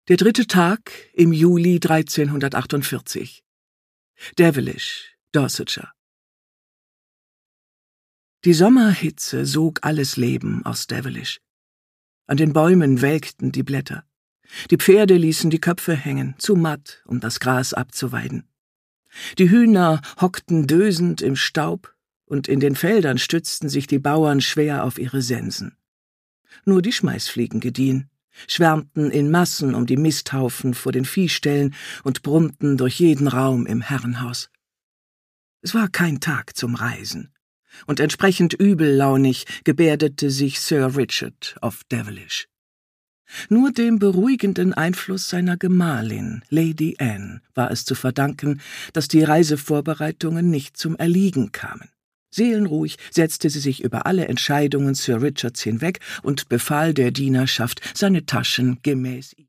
Der 3. Tag im Juli 1348. Devilish, Dorsetshire. Die Sommerhitze sog alles Leben aus Devilish. An den Bäumen welkten die Blätter. Die Pferde ließen die Köpfe hängen, zu matt, um das Gras abzuweiden. Die Hühner hockten dösend im Staub, und in den Feldern stützten sich die Bauern schwer auf ihre Sensen. Nur die Schmeißfliegen gediehen, schwärmten in Massen um die Misthaufen vor den Viehställen und brummten durch jeden Raum im Herrenhaus. Es war kein Tag zum Reisen, und entsprechend übellaunig gebärdete sich Sir Richard of Devilish. Nur dem beruhigenden Einfluss seiner Gemahlin, Lady Anne, war es zu verdanken, dass die Reisevorbereitungen nicht zum Erliegen kamen. Seelenruhig setzte sie sich über alle Entscheidungen Sir Richards hinweg und befahl der Dienerschaft, seine Taschen gemäß